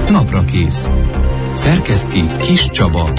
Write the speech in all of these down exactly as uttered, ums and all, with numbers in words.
Naprakész. Szerkeszti Kis Csaba.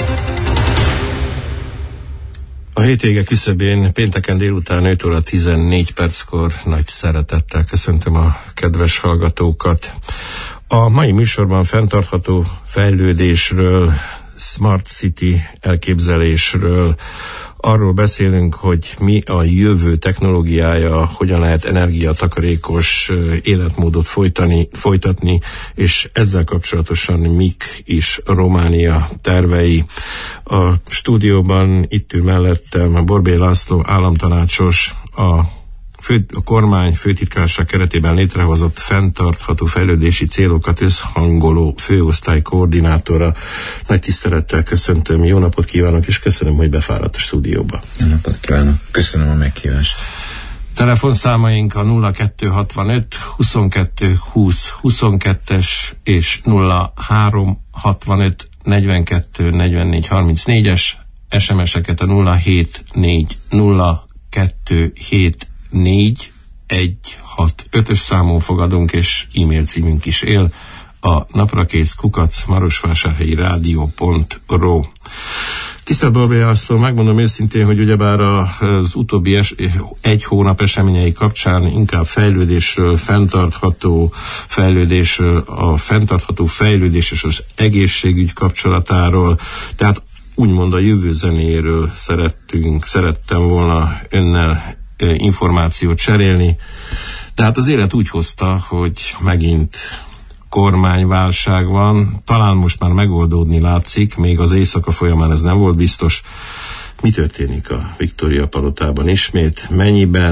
A hétvége küszöbén pénteken délután öt óra tizennégy perckor nagy szeretettel köszöntöm a kedves hallgatókat. A mai műsorban fenntartható fejlődésről, Smart City elképzelésről, arról beszélünk, hogy mi a jövő technológiája, hogyan lehet energiatakarékos életmódot folytani, folytatni, és ezzel kapcsolatosan mik is Románia tervei. A stúdióban itt ül mellettem a Borbély László államtanácsos, a Fő, a kormány főtitkárság keretében létrehozott fenntartható fejlődési célokat összhangoló főosztály koordinátora. Nagy tisztelettel köszöntöm, jó napot kívánok, és köszönöm, hogy befáradt a stúdióba. Jó napot kívánok, köszönöm a meghívást. Telefonszámaink a nulla kettő hatvanöt huszonkettő húsz huszonkettes és nulla három hatvanöt negyvenkettő negyvennégy harmincnégyes, es em es-eket a nulla hét négy nulla kettő hét négy egy hat ötös számon fogadunk, és e-mail címünk is él, a naprakész kukac marosvásárhelyi rádió pont ro. Tisztelt Borbély László, megmondom őszintén, hogy ugyebár az utóbbi es- egy hónap eseményei kapcsán inkább fejlődésről, fenntartható fejlődésről, a fenntartható fejlődés és az egészségügy kapcsolatáról, tehát úgymond a jövő zenéről szerettünk, szerettem volna önnel információt cserélni. Tehát az élet úgy hozta, hogy megint kormányválság van, talán most már megoldódni látszik, még az éjszaka folyamán ez nem volt biztos. Mi történik a Victoria palotában ismét? Mennyiben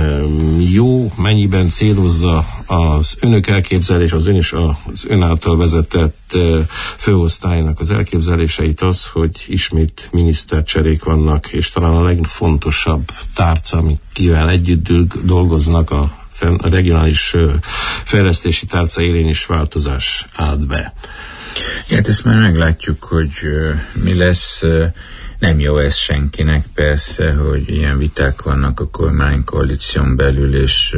jó, mennyiben célozza az önök elképzelés, az ön és az ön által vezetett főosztálynak az elképzeléseit az, hogy ismét minisztercserék vannak, és talán a legfontosabb tárca, amikivel együtt dolgoznak, a a regionális fejlesztési tárca élén is változás állt be. Hát ezt már meglátjuk, hogy mi lesz. Nem jó ez senkinek persze, hogy ilyen viták vannak a kormánykoalíción belül, és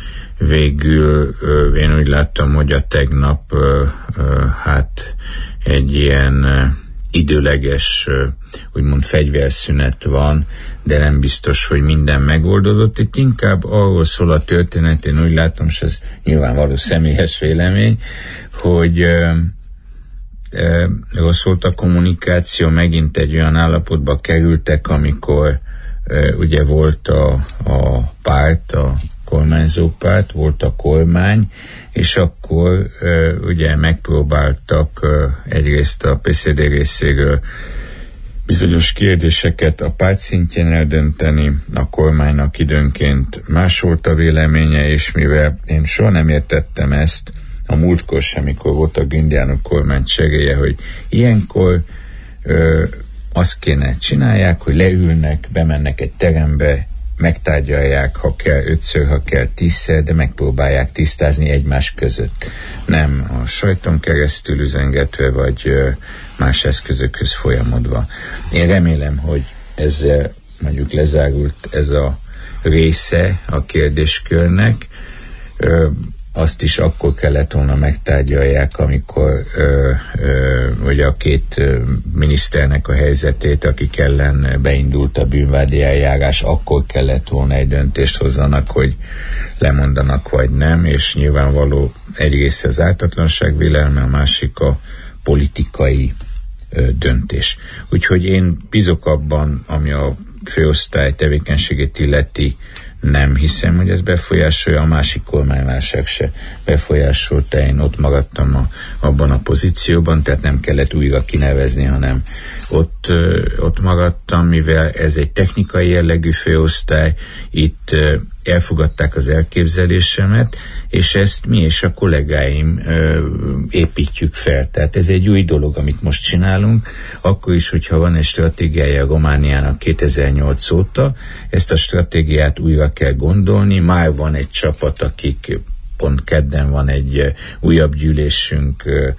végül én úgy láttam, hogy a tegnap hát egy ilyen időleges, úgymond fegyverszünet van, de nem biztos, hogy minden megoldódott. Itt inkább arról szól a történet, én úgy látom, és ez nyilvánvaló személyes vélemény, hogy e, e, rossz volt a kommunikáció, megint egy olyan állapotba kerültek, amikor e, ugye volt a, a párt, a kormányzó párt, volt a kormány, és akkor e, ugye megpróbáltak e, egyrészt a pé cé dé részéről bizonyos kérdéseket a párt szintjén eldönteni, a kormánynak időnként más volt a véleménye, és mivel én soha nem értettem ezt, a múltkor sem, amikor volt a Indiánok kormány cseréje, hogy ilyenkor ö, azt kéne csinálják, hogy leülnek, bemennek egy terembe, megtárgyalják, ha kell ötször, ha kell tízszer, de megpróbálják tisztázni egymás között. Nem a sajton keresztül üzengetve, vagy ö, más eszközökhöz folyamodva. Én remélem, hogy ezzel mondjuk lezárult ez a része a kérdéskörnek. Ö, azt is akkor kellett volna megtárgyalják, amikor ö, ö, ugye a két ö, miniszternek a helyzetét, akik ellen beindult a bűnvádi eljárás, akkor kellett volna egy döntést hozzanak, hogy lemondanak vagy nem, és nyilvánvaló egyrészt az ártatlanság vélelme, a másik a politikai ö, döntés. Úgyhogy én bízok abban, ami a főosztály tevékenységét illeti, nem hiszem, hogy ez befolyásolja, a másik kormányválság se befolyásolta, én ott maradtam a, abban a pozícióban, tehát nem kellett újra kinevezni, hanem ott, ö, ott maradtam, mivel ez egy technikai jellegű főosztály, itt ö, elfogadták az elképzelésemet, és ezt mi és a kollégáim ö, építjük fel. Tehát ez egy új dolog, amit most csinálunk, akkor is, hogyha van egy stratégiája Romániának kétezer-nyolc óta, ezt a stratégiát újra kell gondolni, már van egy csapat, akik pont kedden van egy újabb gyűlésünk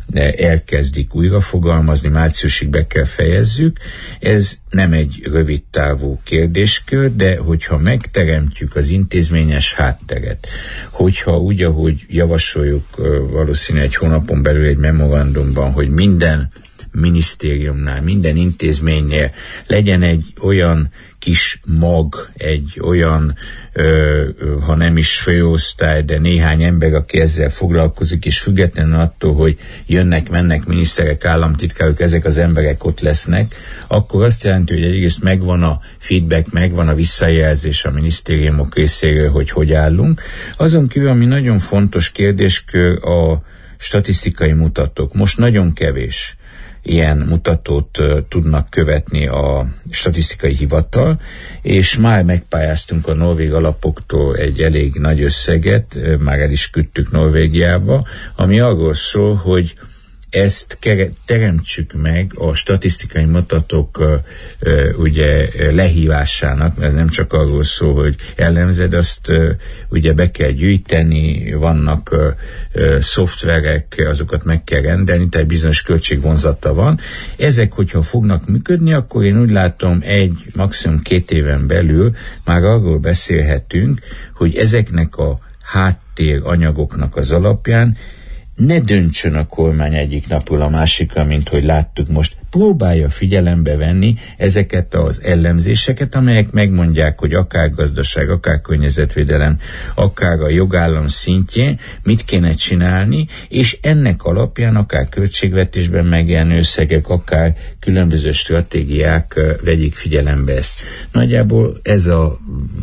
elkezdik újrafogalmazni, márciusig be kell fejezzük. Ez nem egy rövid távú kérdéskör, de hogyha megteremtjük az intézményes hátteret, hogyha úgy, ahogy javasoljuk valószínűleg egy hónapon belül egy memorandumban, hogy minden minisztériumnál, minden intézménynél legyen egy olyan kis mag, egy olyan, ö, ha nem is főosztály, de néhány ember, aki ezzel foglalkozik, és függetlenül attól, hogy jönnek, mennek miniszterek, államtitkárok, ezek az emberek ott lesznek, akkor azt jelenti, hogy egyrészt megvan a feedback, megvan a visszajelzés a minisztériumok részéről, hogy hogy állunk. Azon kívül, ami nagyon fontos kérdéskör, a statisztikai mutatók. Most nagyon kevés ilyen mutatót uh, tudnak követni a statisztikai hivatal, és már megpályáztunk a norvég alapoktól egy elég nagy összeget, uh, már el is küldtük Norvégiába, ami arról szól, hogy ezt kere- teremtsük meg a statisztikai mutatók uh, uh, ugye lehívásának, ez nem csak arról szól, hogy elemzed, azt uh, ugye be kell gyűjteni, vannak uh, uh, szoftverek, azokat meg kell rendelni, tehát bizonyos költségvonzata van. Ezek, hogyha fognak működni, akkor én úgy látom, egy, maximum két éven belül már arról beszélhetünk, hogy ezeknek a háttér anyagoknak az alapján ne döntsön a kormány egyik napról a másikra, mint hogy láttuk most. Próbálja figyelembe venni ezeket az ellenzéseket, amelyek megmondják, hogy akár gazdaság, akár környezetvédelem, akár a jogállam szintjén mit kéne csinálni, és ennek alapján akár költségvetésben megjelenő összegek, akár különböző stratégiák vegyék figyelembe ezt. Nagyjából ez a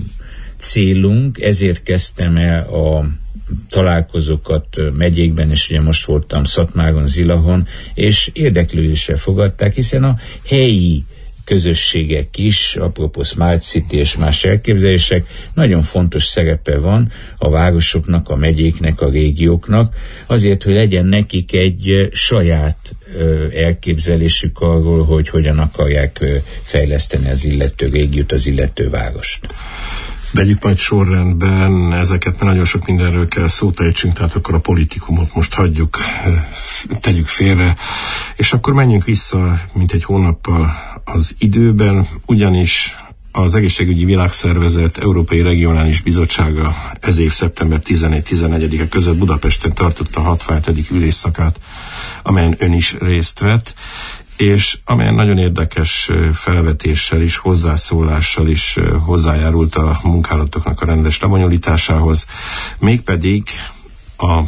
célunk, ezért kezdtem el a találkozókat megyékben, és ugye most voltam Szatmáron, Zilahon, és érdeklődéssel fogadták, hiszen a helyi közösségek is, apropó Smart City és más elképzelések, nagyon fontos szerepe van a városoknak, a megyéknek, a régióknak, azért, hogy legyen nekik egy saját elképzelésük arról, hogy hogyan akarják fejleszteni az illető régiót, az illető várost. Vegyük majd sorrendben ezeket, mert nagyon sok mindenről kell szót ejtsünk, tehát akkor a politikumot most hagyjuk, tegyük félre, és akkor menjünk vissza, mint egy hónappal az időben, ugyanis az Egészségügyi Világszervezet Európai Regionális Bizottsága ez év szeptember tizenegy-tizenegyedike között Budapesten tartotta a hatvanhetedik ülésszakát, amelyen ön is részt vett, és amelyen nagyon érdekes felvetéssel is, hozzászólással is hozzájárult a munkálatoknak a rendes lebonyolításához, mégpedig a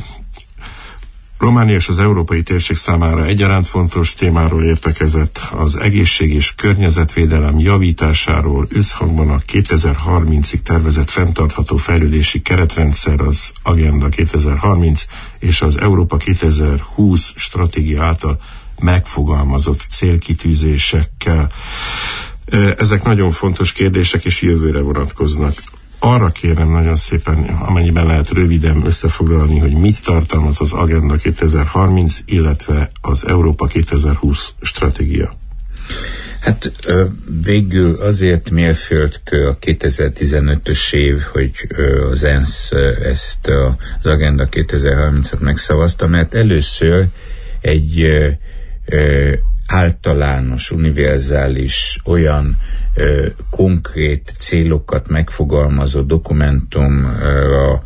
Románia és az európai térség számára egyaránt fontos témáról értekezett, az egészség és környezetvédelem javításáról, összhangban a kétezer-harmincig tervezett fenntartható fejlődési keretrendszer, az Agenda kétezer-harminc és az Európa kétezer-húsz stratégia által megfogalmazott célkitűzésekkel. Ezek nagyon fontos kérdések, és jövőre vonatkoznak. Arra kérem nagyon szépen, amennyiben lehet röviden összefoglalni, hogy mit tartalmaz az Agenda kétezer-harminc, illetve az Európa kétezer-húsz stratégia. Hát végül azért mérföldkő a kétezer-tizenötös év, hogy az ENSZ ezt az Agenda kétezer-harmincot megszavazta, mert először egy ö, általános, univerzális, olyan ö, konkrét célokat megfogalmazó dokumentumra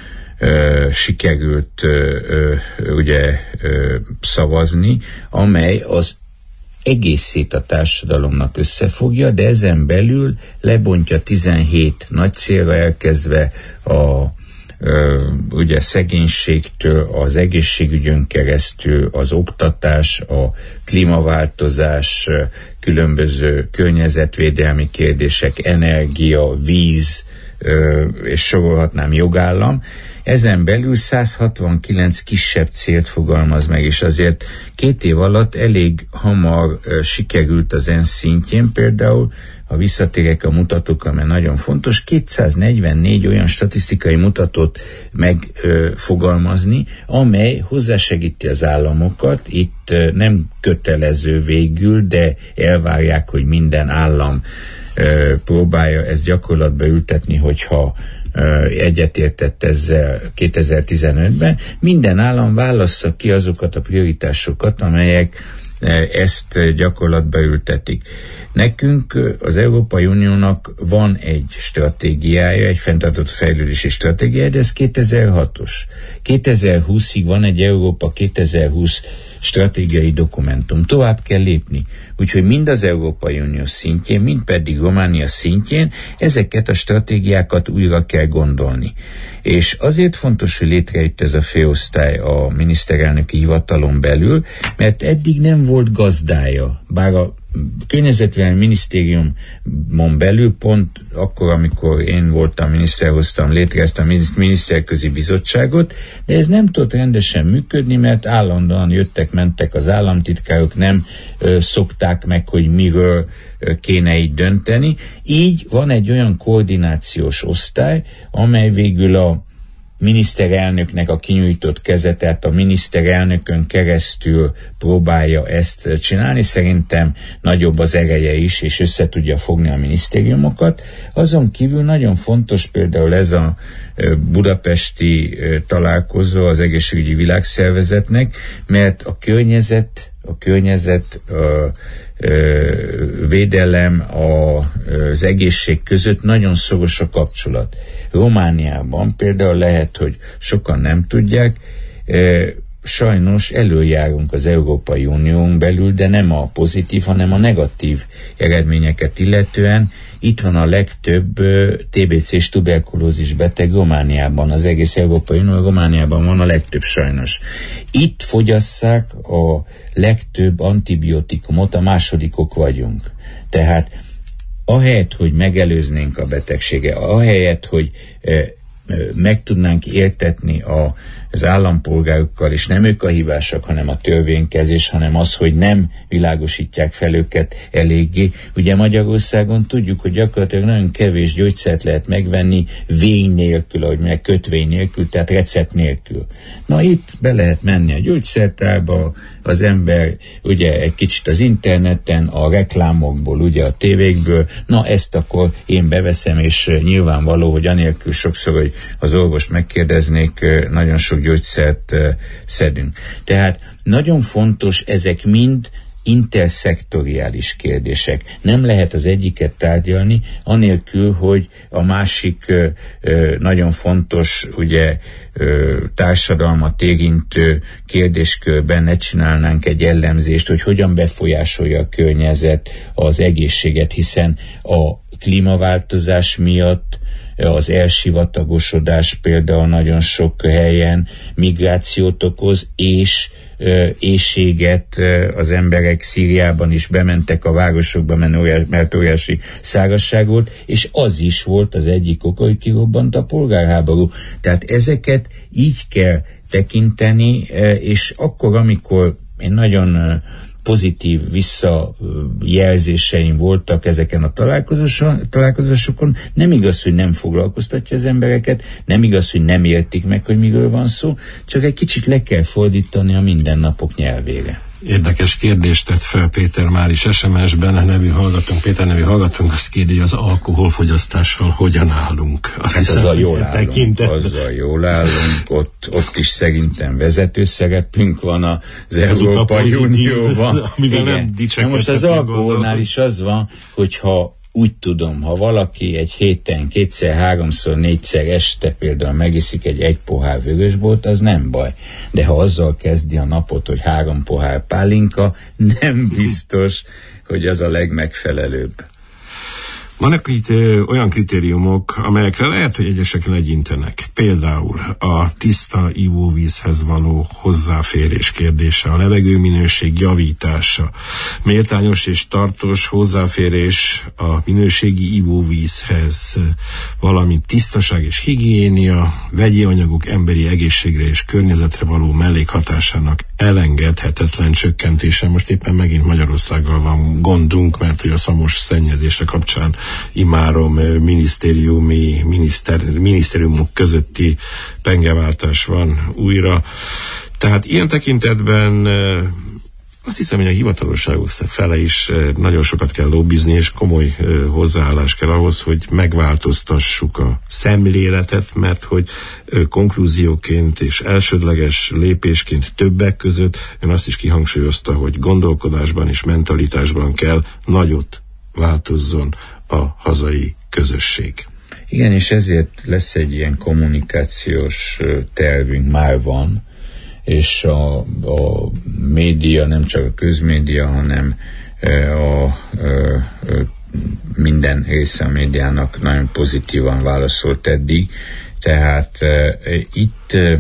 ö, sikerült ö, ö, ugye ö, szavazni, amely az egészét a társadalomnak összefogja, de ezen belül lebontja tizenhét nagy célra, elkezdve a Uh, ugye szegénységtől, az egészségügyön keresztül, az oktatás, a klímaváltozás, különböző környezetvédelmi kérdések, energia, víz, uh, és sorolhatnám, jogállam. Ezen belül száz hatvankilenc kisebb célt fogalmaz meg, és azért két év alatt elég hamar uh, sikerült az ENSZ szintjén például, ha visszatérek a mutatókra, mert nagyon fontos, kétszáznegyvennégy olyan statisztikai mutatót megfogalmazni, amely hozzásegíti az államokat, itt ö, nem kötelező végül, de elvárják, hogy minden állam ö, próbálja ezt gyakorlatba ültetni, hogyha egyetértett ezzel kétezer-tizenötben. Minden állam válassza ki azokat a prioritásokat, amelyek ezt gyakorlatba ültetik. Nekünk, az Európai Uniónak van egy stratégiája, egy fenntartott fejlődési stratégiája, de ez kétezer-hatos. kétezer-húszig van egy Európa kétezer-húsz stratégiai dokumentum. Tovább kell lépni. Úgyhogy mind az Európai Unió szintjén, mind pedig Románia szintjén ezeket a stratégiákat újra kell gondolni. És azért fontos, hogy létrejött ez a főosztály a miniszterelnöki hivatalon belül, mert eddig nem volt gazdája, bár a Környezetvédelmi Minisztériumon belül pont akkor, amikor én voltam miniszter, hoztam létre ezt a miniszterközi bizottságot, de ez nem tudott rendesen működni, mert állandóan jöttek-mentek az államtitkárok, nem ö, szokták meg, hogy miről ö, kéne így dönteni. Így van egy olyan koordinációs osztály, amely végül a miniszterelnöknek a kinyújtott keze, tehát a miniszterelnökön keresztül próbálja ezt csinálni. Szerintem nagyobb az ereje is, és össze tudja fogni a minisztériumokat. Azon kívül nagyon fontos például ez a budapesti találkozó az Egészségügyi Világszervezetnek, mert a környezet, a környezet, a védelem, a, az egészség között nagyon szoros a kapcsolat. Romániában például lehet, hogy sokan nem tudják, sajnos előjárunk az Európai Unión belül, de nem a pozitív, hanem a negatív eredményeket illetően. Itt van a legtöbb té bé cés tuberkulózis beteg Romániában, az egész Európai Unió Romániában van a legtöbb sajnos. Itt fogyasszák a legtöbb antibiotikumot, a másodikok vagyunk. Tehát ahelyett, hogy megelőznénk a betegséget, ahelyett, hogy meg tudnánk értetni a, az állampolgárokkal, és nem ők a hibásak, hanem a törvénykezés, hanem az, hogy nem világosítják fel őket eléggé. Ugye Magyarországon tudjuk, hogy gyakorlatilag nagyon kevés gyógyszert lehet megvenni vény nélkül, ahogy meg kötvény nélkül, tehát recept nélkül. Na itt be lehet menni a gyógyszertárba, az ember ugye egy kicsit az interneten, a reklámokból, ugye a tévékből, na ezt akkor én beveszem, és nyilvánvaló, hogy anélkül sokszor, hogy az orvost megkérdeznék, nagyon sok gyógyszert szedünk. Tehát nagyon fontos, ezek mind interszektoriális kérdések. Nem lehet az egyiket tárgyalni, anélkül, hogy a másik ö, ö, nagyon fontos, ugye, ö, társadalmat érintő kérdéskörben ne csinálnánk egy ellenzést, hogy hogyan befolyásolja a környezet az egészséget, hiszen a klímaváltozás miatt az elsivatagosodás például nagyon sok helyen migrációt okoz, és éhséget, az emberek Szíriában is bementek a városokba, mert óriási szárazság volt, és az is volt az egyik oka, hogy kirobbant a polgárháború. Tehát ezeket így kell tekinteni, és akkor, amikor én nagyon pozitív visszajelzéseim voltak ezeken a találkozásokon. Nem igaz, hogy nem foglalkoztatja az embereket, nem igaz, hogy nem értik meg, hogy miről van szó, csak egy kicsit le kell fordítani a mindennapok nyelvére. Érdekes kérdést tett fel Péter már is es em es-ben, a nevű hallgatónk, Péter nevű hallgatónk azt kérdi, az alkoholfogyasztással hogyan állunk? Azt hát hiszem, azzal jól állunk, azzal jól állunk, ott, ott is szerintem vezető szerepünk van az Európai Unióban. Igen. Na most az alkoholnál is az van, hogyha úgy tudom, ha valaki egy héten kétszer, háromszor, négyszer este például megiszik egy egy pohár vörösbort, az nem baj. De ha azzal kezdi a napot, hogy három pohár pálinka, nem biztos, hogy az a legmegfelelőbb. Vannak itt ö, olyan kritériumok, amelyekre lehet, hogy egyesek legyintenek. Például a tiszta ivóvízhez való hozzáférés kérdése, a levegőminőség javítása, méltányos és tartós hozzáférés a minőségi ivóvízhez, valamint tisztaság és higiénia, vegyi anyagok emberi egészségre és környezetre való mellékhatásának elengedhetetlen csökkentése. Most éppen megint Magyarországgal van gondunk, mert hogy a szamos szennyezése kapcsán imárom minisztériumi, miniszter, minisztériumok közötti pengeváltás van újra. Tehát ilyen tekintetben Azt hiszem, hogy a hivatalosságok fele is nagyon sokat kell lobbizni, és komoly hozzáállás kell ahhoz, hogy megváltoztassuk a szemléletet, mert hogy konklúzióként és elsődleges lépésként többek között ön azt is kihangsúlyozta, hogy gondolkodásban és mentalitásban kell nagyot változzon a hazai közösség. Igen, és ezért lesz egy ilyen kommunikációs tervünk, már van, és a, a média, nem csak a közmédia, hanem a, a, a minden része a médiának nagyon pozitívan válaszolt eddig. Tehát e, itt e,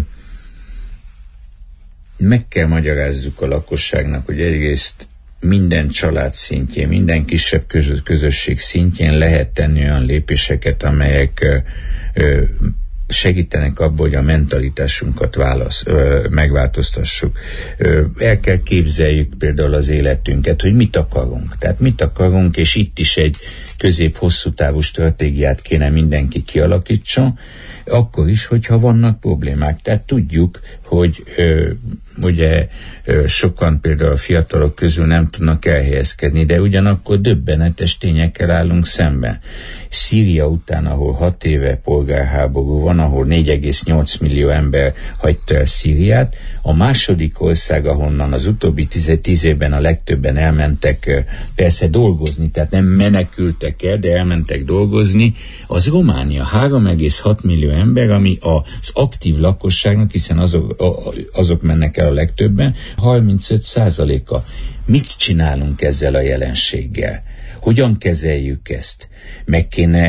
meg kell magyarázzuk a lakosságnak, hogy egyrészt minden család szintjén, minden kisebb közösség szintjén lehet tenni olyan lépéseket, amelyek e, e, segítenek abban, hogy a mentalitásunkat válasz, ö, megváltoztassuk. Ö, el kell képzeljük például az életünket, hogy mit akarunk. Tehát mit akarunk, és itt is egy közép-hosszú távú stratégiát kéne mindenki kialakítson, akkor is, hogyha vannak problémák. Tehát tudjuk, hogy ö, ugye ö, sokan például a fiatalok közül nem tudnak elhelyezkedni, de ugyanakkor döbbenetes tényekkel állunk szemben. Szíria után, ahol hat éve polgárháború van, ahol négy egész nyolc millió ember hagyta el Szíriát, a második ország, ahonnan az utóbbi tíz évben a legtöbben elmentek persze dolgozni, tehát nem menekültek el, de elmentek dolgozni, az Románia. három egész hat millió ember, ami az aktív lakosságnak, hiszen azok, azok mennek el a legtöbben, harmincöt százaléka. Mit csinálunk ezzel a jelenséggel? Hogyan kezeljük ezt? Meg kéne,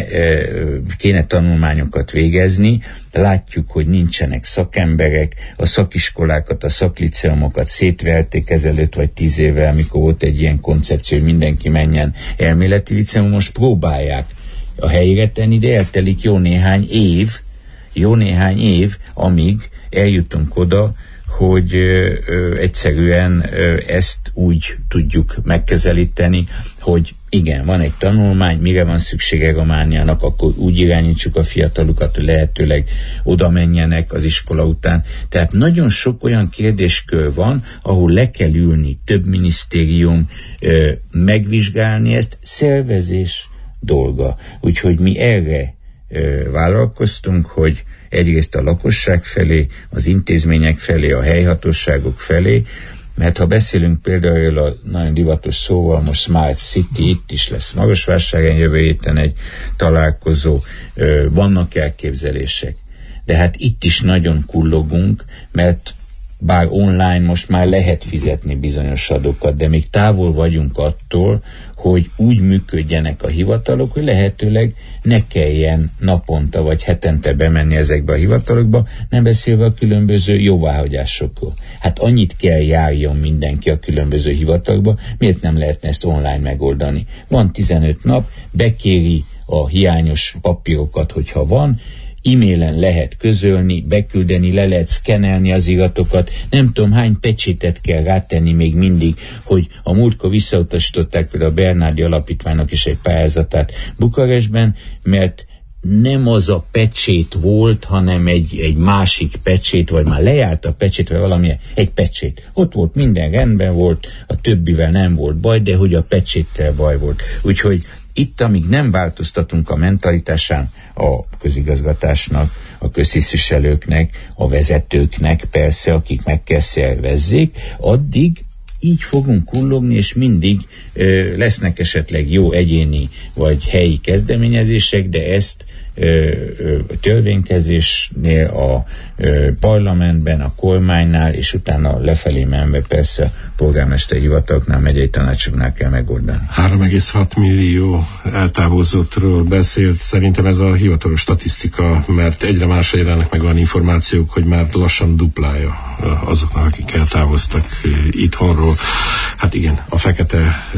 kéne tanulmányokat végezni, látjuk, hogy nincsenek szakemberek, a szakiskolákat, a szakliceumokat szétverték ezelőtt vagy tíz évvel, amikor volt egy ilyen koncepció, hogy mindenki menjen elméleti liceum, most próbálják a helyére tenni, de eltelik jó néhány év, jó néhány év, amíg eljutunk oda, hogy ö, ö, egyszerűen ö, ezt úgy tudjuk megközelíteni, hogy igen, van egy tanulmány, mire van szüksége Romániának, akkor úgy irányítsuk a fiatalokat, hogy lehetőleg oda menjenek az iskola után. Tehát nagyon sok olyan kérdéskör van, ahol le kell ülni, több minisztérium, ö, megvizsgálni ezt, szervezés dolga. Úgyhogy mi erre ö, vállalkoztunk, hogy egyrészt a lakosság felé, az intézmények felé, a helyhatóságok felé, mert ha beszélünk például a nagyon divatos szóval, most Smart City, itt is lesz Marosvásárhelyen jövő héten egy találkozó, vannak elképzelések. De hát itt is nagyon kullogunk, mert bár online most már lehet fizetni bizonyos adókat, de még távol vagyunk attól, hogy úgy működjenek a hivatalok, hogy lehetőleg ne kelljen naponta vagy hetente bemenni ezekbe a hivatalokba, nem beszélve a különböző jóváhagyásokról. Hát annyit kell járjon mindenki a különböző hivatalokba, miért nem lehetne ezt online megoldani? Van tizenöt nap, bekéri a hiányos papírokat, hogyha van, e-mailen lehet közölni, beküldeni, le lehet szkenelni az iratokat, nem tudom hány pecsétet kell rátenni még mindig, hogy a múltkor visszautasították például a Bernardi Alapítványnak is egy pályázatát Bukarestben, mert nem az a pecsét volt, hanem egy, egy másik pecsét, vagy már lejárt a pecsét, vagy valamilyen, egy pecsét. Ott volt, minden rendben volt, a többivel nem volt baj, de hogy a pecséttel baj volt. Úgyhogy itt, amíg nem változtatunk a mentalitásán a közigazgatásnak, a köztisztviselőknek, a vezetőknek persze, akik meg kell szervezzék, addig így fogunk kullogni, és mindig ö, lesznek esetleg jó egyéni vagy helyi kezdeményezések, de ezt ö, ö, törvénykezésnél, a ö, parlamentben, a kormánynál, és utána lefelé menve persze a polgármesteri hivataloknál, megyei tanácsoknál kell megoldani. három egész hat millió eltávozottról beszélt, szerintem ez a hivatalos statisztika, mert egyre másra jelennek meg olyan információk, hogy már lassan duplája azoknak, akik eltávoztak itthonról. Hát igen, a fekete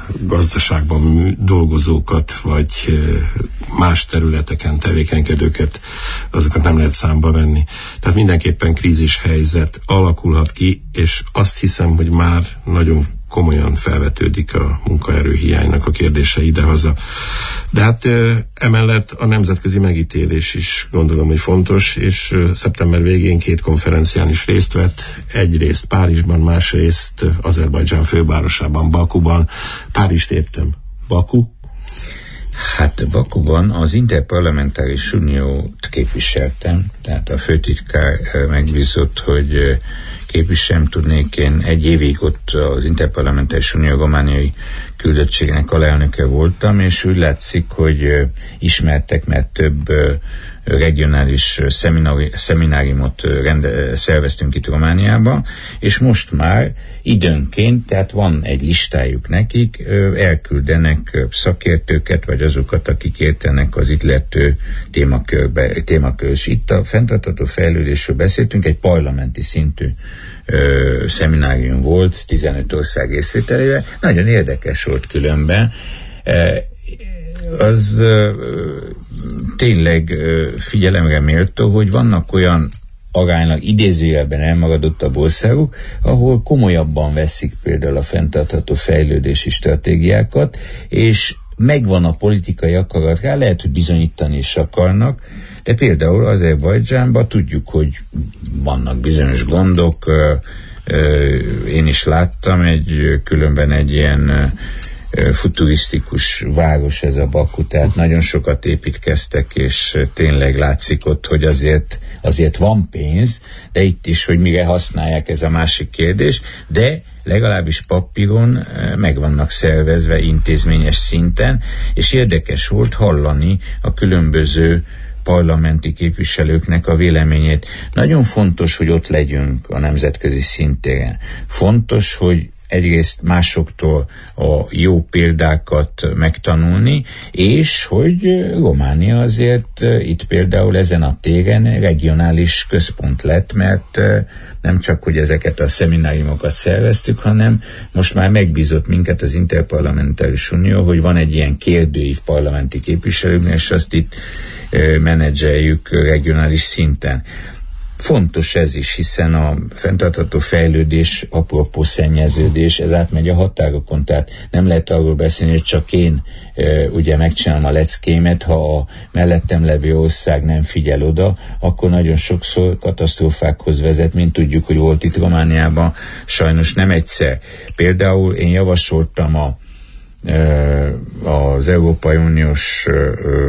gazdaságban dolgozókat, vagy más területeken tevékenykedőket, azokat nem lehet számba venni. Tehát mindenképpen krízis helyzet alakulhat ki, és azt hiszem, hogy már nagyon komolyan felvetődik a munkaerőhiánynak a kérdése idehaza. De hát emellett a nemzetközi megítélés is gondolom, hogy fontos, és szeptember végén két konferencián is részt vett, egyrészt Párizsban, másrészt Azerbajdzsán fővárosában, Bakuban. Párizst értem. Baku? Hát Bakuban az Interparlamentáris Uniót képviseltem, tehát a főtitkár megbízott, hogy képviselem, tudnék, én egy évig ott az Interparlamentáris Unió romániai küldöttségnek alelnöke voltam, és úgy látszik, hogy ismertek, mert több regionális szeminári, szemináriumot rende, szerveztünk itt Romániában, és most már időnként, tehát van egy listájuk nekik, elküldenek szakértőket, vagy azokat, akik értenek az illető témakörbe, témakör. És itt a fenntartható fejlődésről beszéltünk, egy parlamenti szintű ö, szeminárium volt, tizenöt ország részvételével. Nagyon érdekes volt különben. E, az ö, tényleg ö, figyelemre méltó, hogy vannak olyan aránylag idézőjelben elmaradottabb országok, ahol komolyabban veszik például a fenntartható fejlődési stratégiákat, és megvan a politikai akarat rá, lehet, hogy bizonyítani is akarnak, de például Azerbajdzsánban tudjuk, hogy vannak bizonyos gondok, én is láttam egy, különben egy ilyen futurisztikus város ez a Baku, tehát nagyon sokat építkeztek, és tényleg látszik ott, hogy azért, azért van pénz, de itt is, hogy mire használják, ez a másik kérdés, de legalábbis papíron meg vannak szervezve intézményes szinten, és érdekes volt hallani a különböző parlamenti képviselőknek a véleményét. Nagyon fontos, hogy ott legyünk a nemzetközi szintéren. Fontos, hogy egyrészt másoktól a jó példákat megtanulni, és hogy Románia azért itt például ezen a téren regionális központ lett, mert nem csak, hogy ezeket a szemináriumokat szerveztük, hanem most már megbízott minket az Interparlamentáris Unió, hogy van egy ilyen kérdőív parlamenti képviselőknél, és azt itt menedzseljük regionális szinten. Fontos ez is, hiszen a fenntartható fejlődés, apropó szennyeződés, ez átmegy a határokon, tehát nem lehet arról beszélni, hogy csak én e, ugye megcsinálom a leckémet, ha a mellettem levő ország nem figyel oda, akkor nagyon sokszor katasztrófákhoz vezet, mint tudjuk, hogy volt itt Romániában, sajnos nem egyszer. Például én javasoltam a, e, az Európai Uniós e,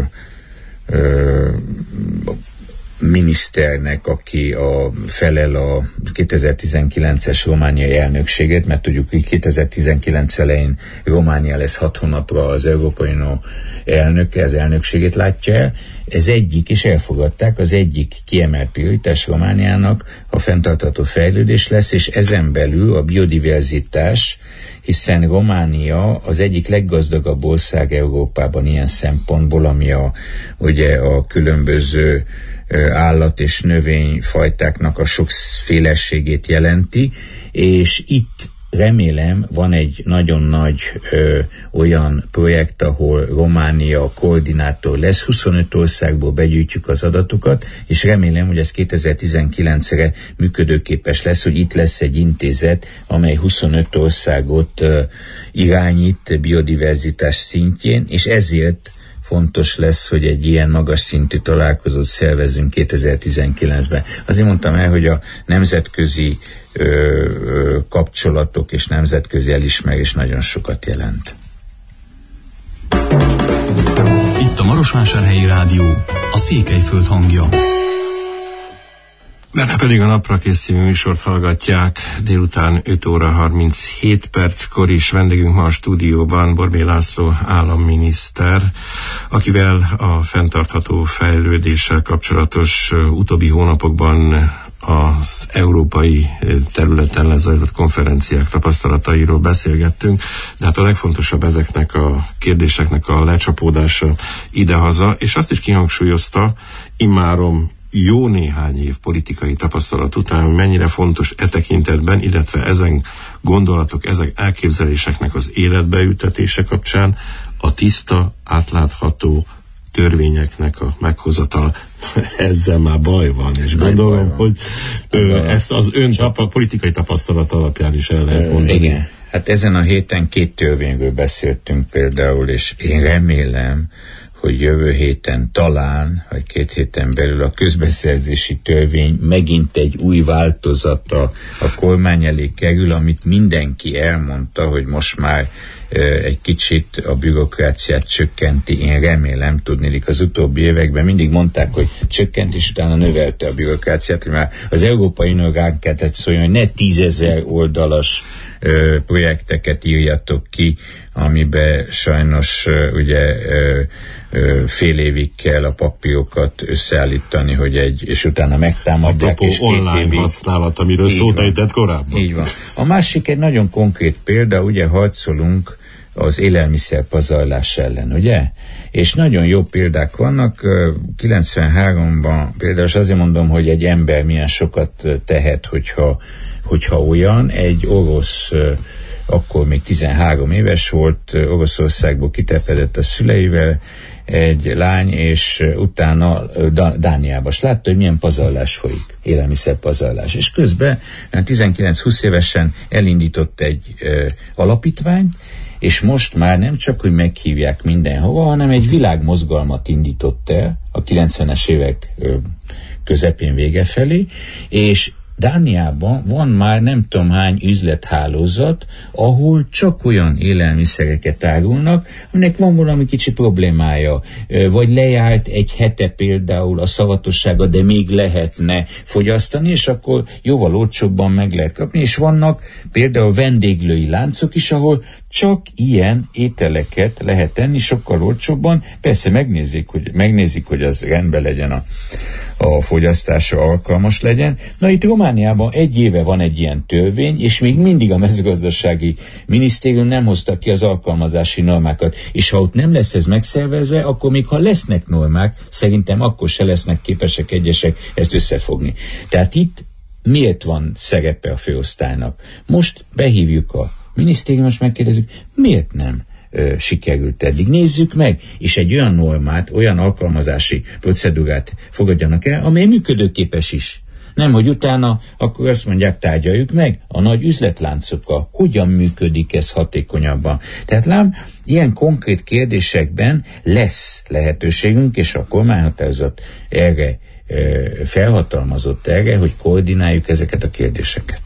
e, miniszternek, aki a, felel a kétezer-tizenkilences romániai elnökséget, mert tudjuk, hogy kétezer-tizenkilenc elején Románia lesz hat hónapra az Európai Unió elnöke, az elnökségét látja el. Ez egyik, és elfogadták, az egyik kiemelt prioritás Romániának a fenntartható fejlődés lesz, és ezen belül a biodiverzitás, hiszen Románia az egyik leggazdagabb ország Európában ilyen szempontból, ami a, ugye a különböző állat- és növényfajtáknak a sokféleségét jelenti, és itt remélem van egy nagyon nagy ö, olyan projekt, ahol Románia koordinátor lesz, huszonöt országból begyűjtjük az adatokat, és remélem, hogy ez kétezer-tizenkilencre működőképes lesz, hogy itt lesz egy intézet, amely huszonöt országot ö, irányít biodiverzitás szintjén, és ezért fontos lesz, hogy egy ilyen magas szintű találkozót szervezünk kétezer-tizenkilencben. Azért mondtam el, hogy a nemzetközi ö, ö, kapcsolatok és nemzetközi elismerés nagyon sokat jelent. Itt a Marosvásárhelyi Rádió, a Székelyföld hangja. Benne pedig a Napra Kész című műsort hallgatják, délután öt óra harminchét perckor is. Vendégünk ma a stúdióban Borbély László államminiszter, akivel a fenntartható fejlődéssel kapcsolatos utóbbi hónapokban az európai területen lezajlott konferenciák tapasztalatairól beszélgettünk, de hát a legfontosabb ezeknek a kérdéseknek a lecsapódása idehaza, és azt is kihangsúlyozta immáron jó néhány év politikai tapasztalat után, hogy mennyire fontos e tekintetben, illetve ezen gondolatok, ezek elképzeléseknek az életbeültetése kapcsán a tiszta, átlátható törvényeknek a meghozatala. Ezzel már baj van, és gondolom, hogy ö, ezt az ön tapa, politikai tapasztalat alapján is el lehet mondani. Igen. Hát ezen a héten két törvényről beszéltünk például, és én remélem, hogy jövő héten talán, vagy két héten belül a közbeszerzési törvény megint egy új változata a kormány elé kerül, amit mindenki elmondta, hogy most már e, egy kicsit a bürokráciát csökkenti. Én remélem, tudnélik, az utóbbi években mindig mondták, hogy csökkent, és utána növelte a bürokráciát, hogy már az Európai Unió ránk kellett szóljon, hogy ne tízezer oldalas e, projekteket írjatok ki, amiben sajnos e, ugye e, fél évig kell a papírokat összeállítani, hogy egy, és utána megtámadják, a és online két évig... használat, amiről szót ejtett korábban. Így van. A másik egy nagyon konkrét példa, ugye harcolunk az élelmiszer pazarlás ellen, ugye? És nagyon jó példák vannak. kilencvenháromban például, és azért mondom, hogy egy ember milyen sokat tehet, hogyha, hogyha olyan, egy orosz, akkor még tizenhárom éves volt, Oroszországból kitepedett a szüleivel, egy lány, és utána Dániába, és látta, hogy milyen pazarlás folyik, élelmiszer pazarlás. És közben tizenkilenc-húsz évesen elindított egy ö, alapítvány, és most már nem csak, hogy meghívják mindenhova, hanem egy világmozgalmat indított el a kilencvenes évek ö, közepén vége felé, és Dániában van már nem tudom hány üzlethálózat, ahol csak olyan élelmiszereket árulnak, aminek van valami kicsi problémája, vagy lejárt egy hete például a szavatossága, de még lehetne fogyasztani, és akkor jóval olcsóbban meg lehet kapni, és vannak például vendéglői láncok is, ahol csak ilyen ételeket lehet tenni sokkal olcsóbban, persze megnézik, hogy, megnézik, hogy az rendben legyen a a fogyasztásra alkalmas legyen. Na itt Romániában egy éve van egy ilyen törvény, és még mindig a mezőgazdasági minisztérium nem hozta ki az alkalmazási normákat. És ha ott nem lesz ez megszervezve, akkor még ha lesznek normák, szerintem akkor se lesznek képesek egyesek ezt összefogni. Tehát itt miért van szerepe a főosztálynak? Most behívjuk a minisztériumot, és megkérdezzük, miért nem Ö, sikerült eddig. Nézzük meg, és egy olyan normát, olyan alkalmazási procedúrát fogadjanak el, amely működőképes is. Nem, hogy utána akkor azt mondják, tárgyaljuk meg a nagy üzletláncokkal, hogyan működik ez hatékonyabban. Tehát lám, ilyen konkrét kérdésekben lesz lehetőségünk, és a kormányhatározat erre ö, felhatalmazott erre, hogy koordináljuk ezeket a kérdéseket.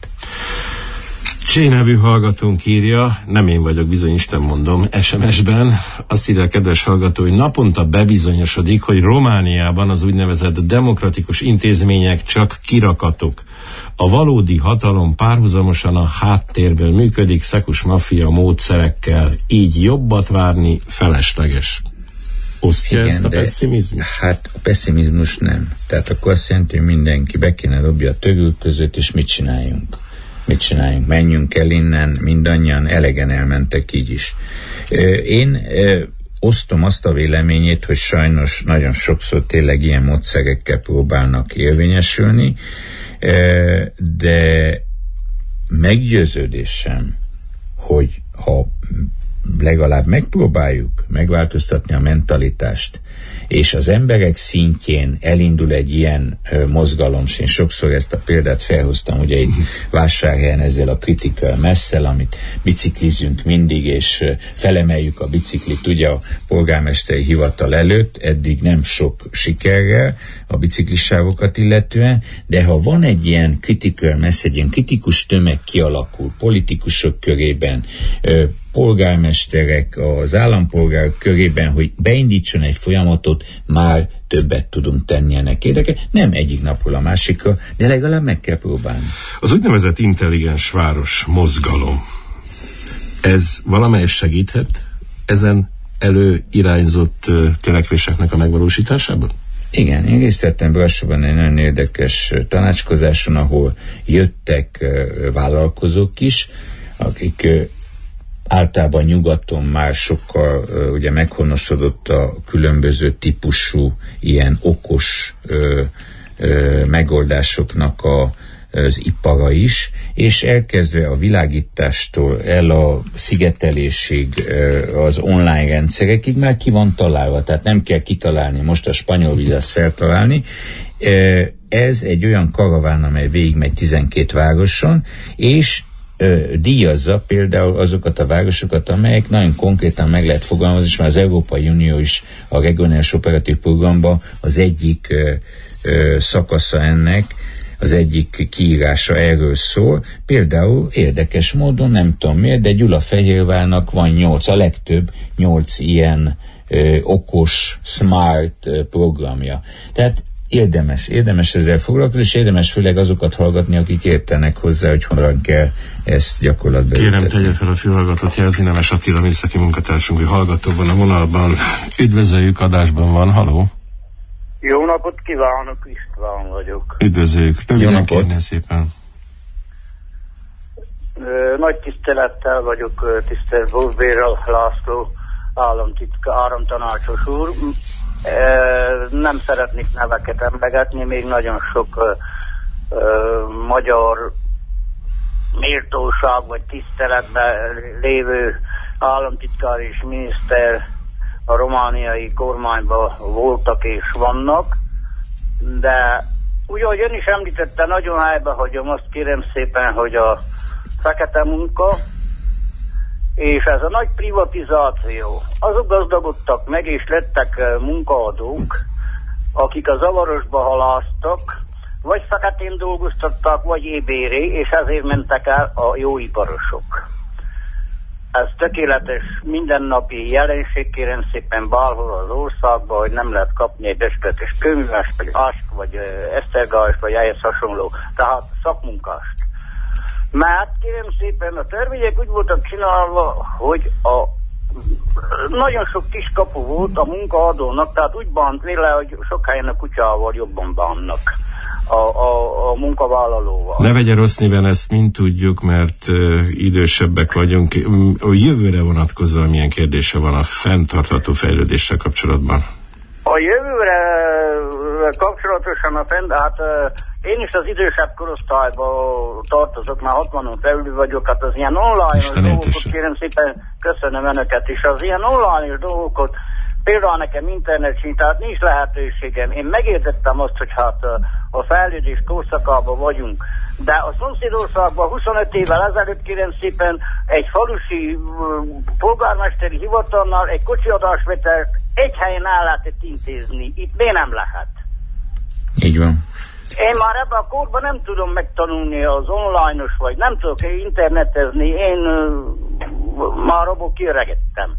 Csé nevű hallgatónk írja, nem én vagyok, bizony Isten mondom, es em es-ben, azt írja a kedves hallgató, hogy naponta bebizonyosodik, hogy Romániában az úgynevezett demokratikus intézmények csak kirakatok. A valódi hatalom párhuzamosan a háttérből működik, szekus maffia módszerekkel, így jobbat várni felesleges. Osztja ezt a pessimizmus? Hát a pessimizmus nem. Tehát akkor azt jelenti, hogy mindenki be kéne dobja a tögül között, és mit csináljunk? Mit csináljunk? Menjünk el innen, mindannyian, elegen elmentek így is. Én osztom azt a véleményét, hogy sajnos nagyon sokszor tényleg ilyen módszerekkel próbálnak érvényesülni, de meggyőződésem, hogy ha legalább megpróbáljuk megváltoztatni a mentalitást, és az emberek szintjén elindul egy ilyen ö, mozgalom, és én sokszor ezt a példát felhoztam, ugye egy Vásárhelyen ezzel a critical mass-szel, amit biciklizünk mindig, és ö, felemeljük a biciklit ugye a polgármesteri hivatal előtt, eddig nem sok sikerrel a biciklisávokat illetően, de ha van egy ilyen critical mass, egy ilyen kritikus tömeg kialakul politikusok körében, ö, polgármesterek, az állampolgárok körében, hogy beindítson egy folyamatot, már többet tudunk tenni ennek érdeke. Nem egyik napról a másikra, de legalább meg kell próbálni. Az úgynevezett intelligens város mozgalom, ez valamelyes segíthet ezen előirányzott uh, törekvéseknek a megvalósításában? Igen, én részt vettem Brassóban egy nagyon érdekes tanácskozáson, ahol jöttek uh, vállalkozók is, akik uh, általában nyugaton már sokkal uh, ugye meghonosodott a különböző típusú ilyen okos uh, uh, megoldásoknak a, az ipara is, és elkezdve a világítástól el a szigetelésig, uh, az online rendszerekig már ki van találva, tehát nem kell kitalálni, most a spanyol viaszt feltalálni. Uh, ez egy olyan karaván, amely végigmegy tizenkét városon, és ö, díjazza például azokat a városokat, amelyek nagyon konkrétan meg lehet fogalmazni, és már az Európai Unió is a regionális operatív programba az egyik ö, ö, szakasza ennek, az egyik kiírása erről szól. Például érdekes módon, nem tudom miért, de Gyulafehérvárnak van nyolc, a legtöbb nyolc ilyen ö, okos, smart ö, programja. Tehát érdemes, érdemes ezzel foglalkozni, és érdemes főleg azokat hallgatni, akik értenek hozzá, hogy hogyan kell ezt gyakorlatba Kérem, ültetni. tegye fel a fülhallgatót, jelzi Nemes Attila műszaki munkatársunk, hogy hallgató van a vonalban. Üdvözöljük, adásban van, haló! Jó napot kívánok, István vagyok. Üdvözöljük, röviden kérném szépen. Nagy tisztelettel vagyok, tisztelt Borbély László államtitka, áramtanácsos úr. Nem szeretnék neveket emlegetni, még nagyon sok magyar méltóság vagy tiszteletben lévő államtitkár és miniszter a romániai kormányban voltak és vannak, de úgy, ahogy ön is említette, nagyon helybe hagyom, azt kérem szépen, hogy a fekete munka és ez a nagy privatizáció, azok gazdagodtak meg és lettek munkaadók, akik a zavarosba halásztak, vagy feketén dolgoztattak, vagy ébéré, és ezért mentek el a jó iparosok. Ez tökéletes mindennapi jelenség, kérem szépen bárhol az országban, hogy nem lehet kapni egy becsületes könyves, vagy ask, vagy esztergás, vagy ehhez hasonló, tehát szakmunkást. Mert kérem szépen, a törvények úgy voltak csinálva, hogy a nagyon sok kis kapu volt a munkaadónak, tehát úgy bánt vele, hogy sok helyen a kutyával jobban bánnak a, a, a munkavállalóval. Ne vegye rossz néven, ezt mind tudjuk, mert uh, idősebbek vagyunk. A jövőre vonatkozóan milyen kérdése van a fenntartható fejlődéssel kapcsolatban? A jövőre kapcsolatosan a fent, hát uh, én is az idősebb korosztályba tartozok, már hatvanon felül vagyok, hát az ilyen online dolgokat, kérem szépen, köszönöm önöket is, az ilyen online dolgokat, például nekem internet sincs, tehát nincs lehetőségem. Én megértettem azt, hogy hát a fejlődés korszakában vagyunk, de a szomszédországban huszonöt évvel ezelőtt, kérem szépen, egy falusi polgármesteri hivatalnál egy kocsiadásvételt egy helyen el lehetett intézni. Itt miért nem lehet? Így van. Én már ebben a korban nem tudom megtanulni az online-os, vagy nem tudok internetezni, én uh, már abból kiöregettem.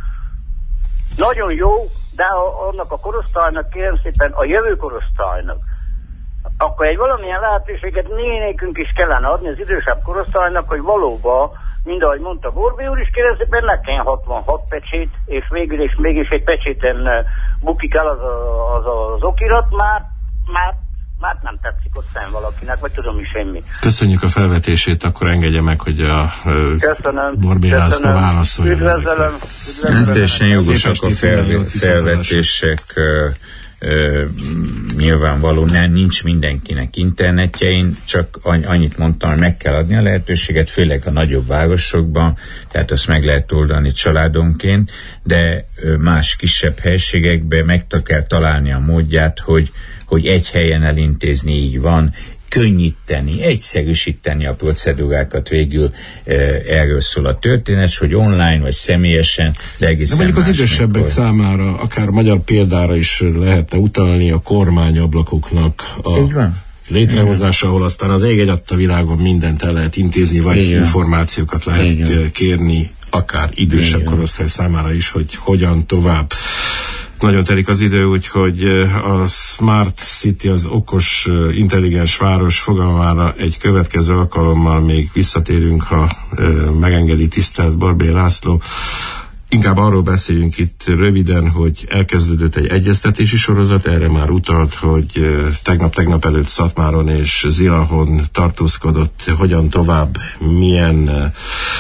Nagyon jó, de a, annak a korosztálynak, kérem szépen, a jövő korosztálynak, akkor egy valamilyen lehetőséget nénékünk is kellene adni az idősebb korosztálynak, hogy valóban, mind ahogy mondta Borbély úr is, kérem szépen, ne kelljen hatvanhat pecsét, és végül is mégis egy pecséten uh, bukik el az, a, az, az okirat, már, már már nem tetszik ott fenn valakinek, vagy tudom is semmi. Köszönjük a felvetését, akkor engedje meg, hogy a Borbély László válaszoljon. Üdvözlöm. Teljesen jogosak a fel, felvetések, uh, uh, nyilvánvaló, nem, nincs mindenkinek internetje, én csak annyit mondtam, hogy meg kell adni a lehetőséget, főleg a nagyobb városokban, tehát azt meg lehet oldani családonként, de más kisebb helységekben meg kell találni a módját, hogy hogy egy helyen elintézni, így van, könnyíteni, egyszerűsíteni a procedúrákat, végül e, erről szól a történet, hogy online vagy személyesen, de egészen de mondjuk az idősebbek mikor. számára, akár magyar példára is lehetne utalni a kormányablakoknak a létrehozása, ahol aztán az ég egyatta világon mindent el lehet intézni, vagy igen, információkat lehet igen, kérni, akár idősebb igen, korosztály számára is, hogy hogyan tovább. Nagyon telik az idő, úgyhogy a Smart City, az okos, intelligens város fogalmára egy következő alkalommal még visszatérünk, ha megengedi tisztelt Borbély László. Inkább arról beszéljünk itt röviden, hogy elkezdődött egy egyeztetési sorozat, erre már utalt, hogy tegnap-tegnap előtt Szatmáron és Zilahon tartózkodott, hogyan tovább, milyen...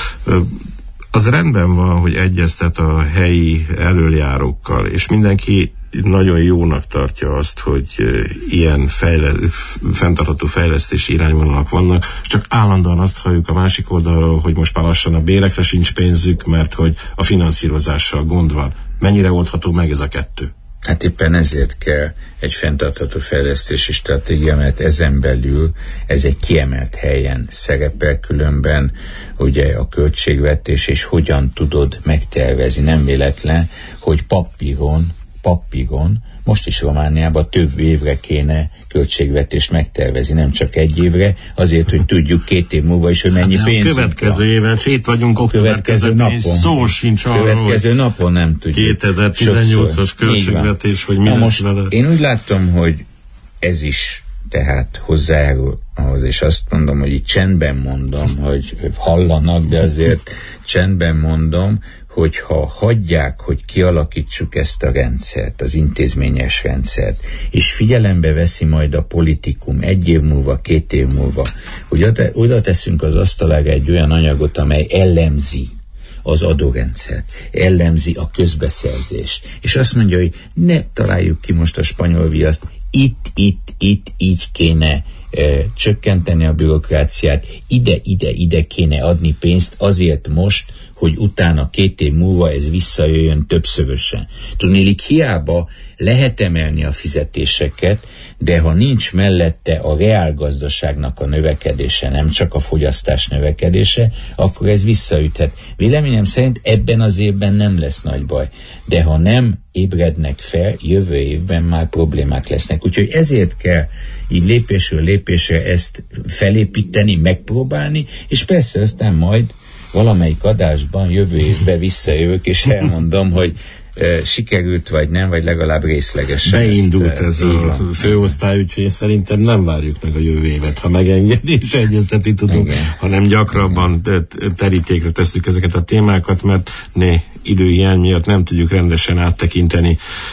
Az rendben van, hogy egyeztet a helyi elöljárókkal, és mindenki nagyon jónak tartja azt, hogy ilyen fejle, fenntartható fejlesztési irányvonalak vannak, csak állandóan azt halljuk a másik oldalról, hogy most már lassan a bérekre sincs pénzük, mert hogy a finanszírozással gond van. Mennyire oldható meg ez a kettő? Hát éppen ezért kell egy fenntartható fejlesztési stratégia, mert ezen belül ez egy kiemelt helyen szerepel, különben ugye a költségvetés, és hogyan tudod megtervezni. Nem véletlen, hogy papíron, papíron, most is Romániában több évre kéne költségvetést megtervezni, nem csak egy évre, azért, hogy tudjuk két év múlva is, hogy mennyi hát, pénz. Következő éven, és itt vagyunk október közepén, szó sincs arról, következő napon nem tudjuk. kétezer-tizennyolcas költségvetés, hogy mi lesz vele. Én úgy látom, hogy ez is tehát hozzájárul ahhoz, és azt mondom, hogy itt csendben mondom, hogy hallanak, de azért csendben mondom, hogyha hagyják, hogy kialakítsuk ezt a rendszert, az intézményes rendszert, és figyelembe veszi majd a politikum egy év múlva, két év múlva, hogy oda, oda teszünk az asztalára egy olyan anyagot, amely ellemzi az adórendszert, ellemzi a közbeszerzést, és azt mondja, hogy ne találjuk ki most a spanyol viaszt, itt, itt, itt, így kéne e, csökkenteni a bürokráciát, ide, ide, ide kéne adni pénzt, azért most, hogy utána két év múlva ez visszajöjjön többszörösen. Tudnélik, hiába lehet emelni a fizetéseket, de ha nincs mellette a reálgazdaságnak a növekedése, nem csak a fogyasztás növekedése, akkor ez visszaüthet. Véleményem szerint ebben az évben nem lesz nagy baj, de ha nem ébrednek fel, jövő évben már problémák lesznek. Úgyhogy ezért kell így lépésről lépésre ezt felépíteni, megpróbálni, és persze aztán majd valamelyik adásban jövő évben visszajövök, és elmondom, hogy e, sikerült vagy nem, vagy legalább részlegesen. Beindult ezt, ez a van. Főosztály, úgyhogy szerintem nem várjuk meg a jövő évet, ha megengedi és egyeztetni tudunk, igen, hanem gyakrabban terítékre tesszük ezeket a témákat, mert né, időhiány miatt nem tudjuk rendesen áttekinteni.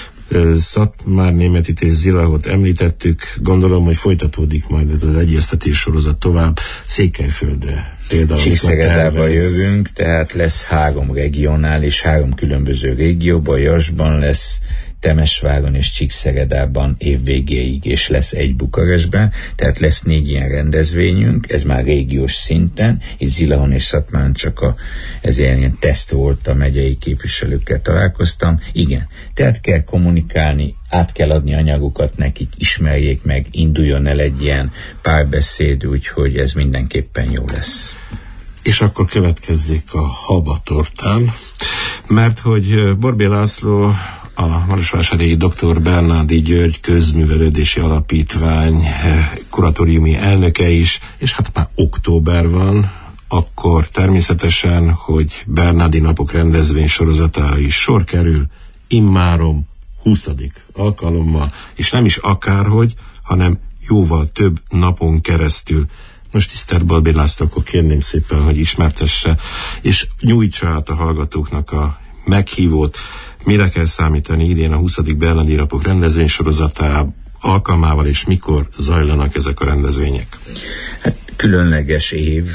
Szatmárnémetit és Zilahot említettük, gondolom, hogy folytatódik majd ez az egyeztetés sorozat tovább Székelyföldre. Csíkszeredába jövünk, tehát lesz három regionális, három különböző régióban, Jasban lesz, Temesváron és Csíkszeredában év végéig, és lesz egy Bukarestben, tehát lesz négy ilyen rendezvényünk, ez már régiós szinten, itt Zilahon és Szatmáron csak a, ez ilyen teszt volt, a megyei képviselőkkel találkoztam, igen, tehát kell kommunikálni, át kell adni anyagokat nekik, ismerjék meg, induljon el egy ilyen párbeszéd, úgyhogy ez mindenképpen jó lesz. És akkor következzék a habatortán, mert hogy Borbély László, a marosvásárhelyi doktor Bernádi György Közművelődési Alapítvány kuratóriumi elnöke is, és hát már október van, akkor természetesen, hogy Bernádi napok rendezvény sorozatára is sor kerül, immáron huszadik alkalommal, és nem is akárhogy, hanem jóval több napon keresztül. Most tisztelt Borbély László, akkor kérném szépen, hogy ismertesse, és nyújtsa át a hallgatóknak a meghívót, mire kell számítani idén a huszadik Bernádi napok rendezvénysorozatá alkalmával, és mikor zajlanak ezek a rendezvények? Hát különleges év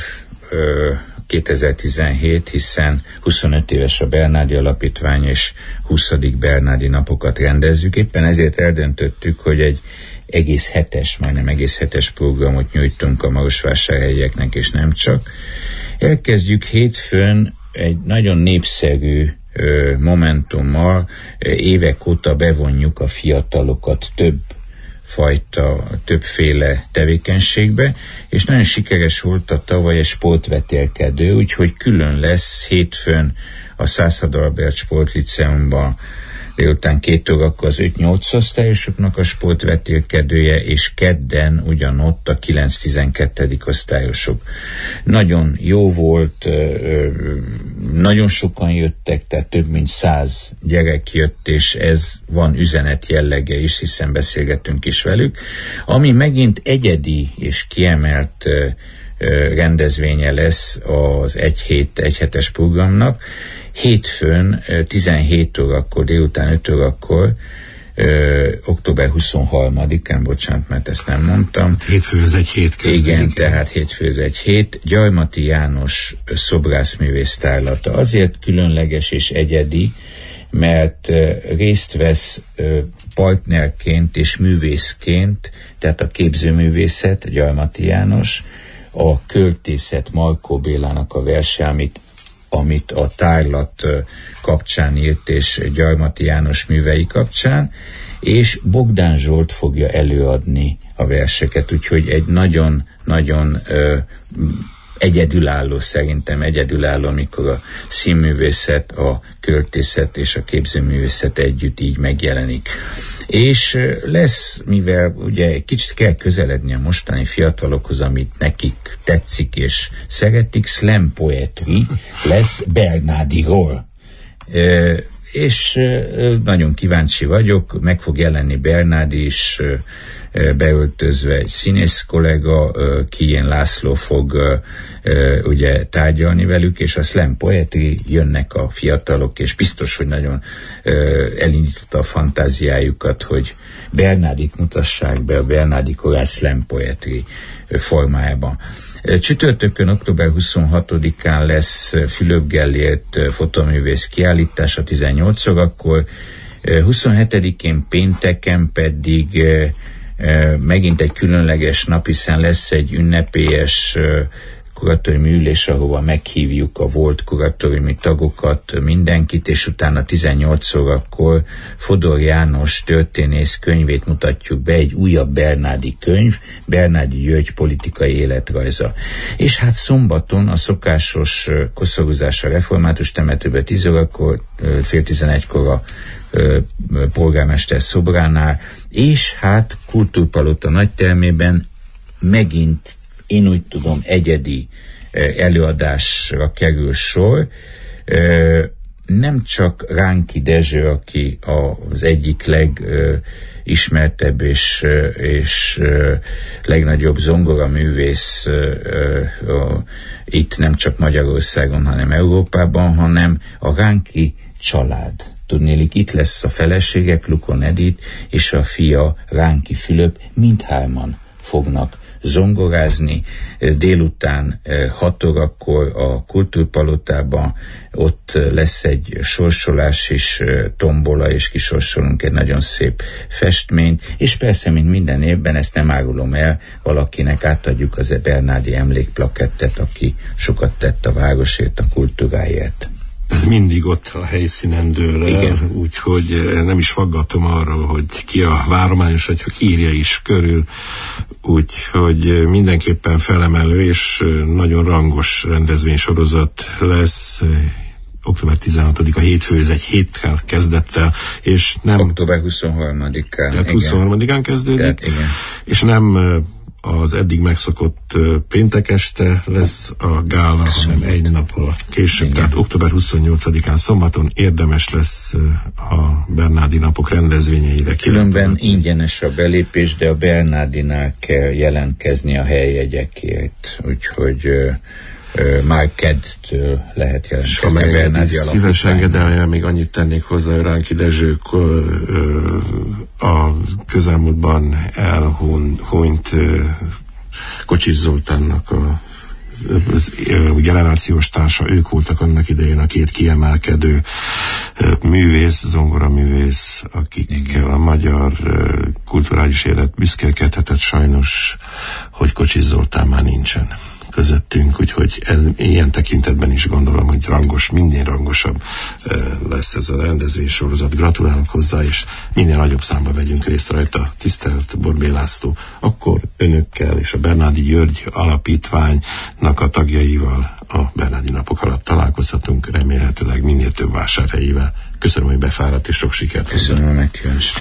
kétezer-tizenhét, hiszen huszonöt éves a Bernádi Alapítvány, és huszadik Bernádi napokat rendezzük. Éppen ezért eldöntöttük, hogy egy egész hetes, majdnem egész hetes programot nyújtunk a marosvásárhelyieknek, és nem csak. Elkezdjük hétfőn egy nagyon népszerű momentummal, évek óta bevonjuk a fiatalokat több fajta, többféle tevékenységbe, és nagyon sikeres volt a tavaly egy sportvetélkedő, úgyhogy külön lesz hétfőn a Szászad Albert Sportliceumban délután két órakor az öt-nyolc osztályosoknak a sportvetélkedője, és kedden ugyanott a kilenc-tizenkettő osztályosok. Nagyon jó volt, nagyon sokan jöttek, tehát több mint száz gyerek jött, és ez van üzenet jellege is, hiszen beszélgetünk is velük. Ami megint egyedi és kiemelt rendezvénye lesz az egy hét, egy hetes programnak. Hétfőn tizenhét órakor, délután öt órakor, ö, október huszonharmadikán, bocsánat, mert ezt nem mondtam. Hétfő az egy hét kezdődik. Igen, tehát hétfő az egy hét. Gyarmati János szobrászművész tárlata azért különleges és egyedi, mert ö, részt vesz ö, partnerként és művészként, tehát a képzőművészet, Gyarmati János, a költészet Markó Bélának a verse, amit amit a tárlat kapcsán írt, és Gyarmati János művei kapcsán, és Bogdán Zsolt fogja előadni a verseket, úgyhogy egy nagyon-nagyon egyedülálló, szerintem egyedülálló, amikor a színművészet, a költészet és a képzőművészet együtt így megjelenik. És lesz, mivel ugye kicsit kell közeledni a mostani fiatalokhoz, amit nekik tetszik és szeretik, slam poetry lesz Bernádiról. E, és nagyon kíváncsi vagyok, meg fog jelenni Bernádi is, beöltözve egy színész kollega, Kijén László fog ugye tárgyalni velük, és a slam poetry, jönnek a fiatalok, és biztos, hogy nagyon elindította a fantáziájukat, hogy Bernádit mutassák be a Bernádi korán slam poetry formájában. Csütörtökön, október huszonhatodikán lesz Fülöp Gellért fotoművész kiállítása tizennyolc órakor, huszonhetedikén pénteken pedig megint egy különleges nap, hiszen lesz egy ünnepélyes kuratóriumi ülés, ahova meghívjuk a volt kuratóriumi tagokat, mindenkit, és utána tizennyolc órakor Fodor János történész könyvét mutatjuk be, egy újabb Bernádi könyv, Bernádi György politikai életrajza. És hát szombaton a szokásos koszorúzás a református temetőbe tíz órakor, fél tizenegykor a polgármester szobránál, és hát Kultúrpalota nagytermében megint, én úgy tudom, egyedi előadásra kerül sor. Nem csak Ránki Dezső, aki az egyik legismertebb és, és legnagyobb zongoraművész itt nem csak Magyarországon, hanem Európában, hanem a Ránki család. Tudnélik, itt lesz a felesége, Klukon Edith, és a fia Ránki Fülöp, mindhárman fognak zongorázni. Délután hat órakor a Kultúrpalotában ott lesz egy sorsolás is, tombola, és kisorsolunk egy nagyon szép festményt, és persze, mint minden évben, ezt nem árulom el, valakinek átadjuk az Bernádi emlékplakettet, aki sokat tett a városért, a kultúráért. Ez mindig ott a helyszínen dől el, úgyhogy nem is faggatom arra, hogy ki a várományos, vagy hogy írja is körül, úgyhogy mindenképpen felemelő és nagyon rangos rendezvénysorozat lesz. október tizenhatodika hétfő, ez egy héttel kezdettel, és nem... október huszonharmadikán. Tehát huszonharmadikán kezdődik, Tehát, igen. És nem az eddig megszokott péntek este lesz a gála, hanem egy nappal később, igen. Tehát október huszonnyolcadikán szombaton érdemes lesz a Bernádi napok rendezvényeire. Különben ingyenes a belépés, de a Bernádinál kell jelentkezni a helyjegyekért, úgyhogy Uh, már kedtől lehet jelentkezni. És ha meg szíves engedelmel még annyit tennék hozzá, hogy Ránki Dezső a közelmúltban elhunyt Kocsis Zoltánnak a az generációs társa, ők voltak annak idején a két kiemelkedő művész, zongoraművész, akikkel a magyar kulturális élet büszkélkedhetett, sajnos, hogy Kocsis Zoltán már nincsen közöttünk, úgyhogy ez, ilyen tekintetben is gondolom, hogy rangos, minden rangosabb e, lesz ez a rendezvénysorozat. Gratulálok hozzá, és minél nagyobb számba vegyünk részt rajta. Tisztelt Borbély László, akkor önökkel és a Bernádi György Alapítványnak a tagjaival a Bernádi napok alatt találkozhatunk, remélhetőleg minél több vásárhelyével. Köszönöm, hogy befáradt, és sok sikert. Köszönöm a meghívást.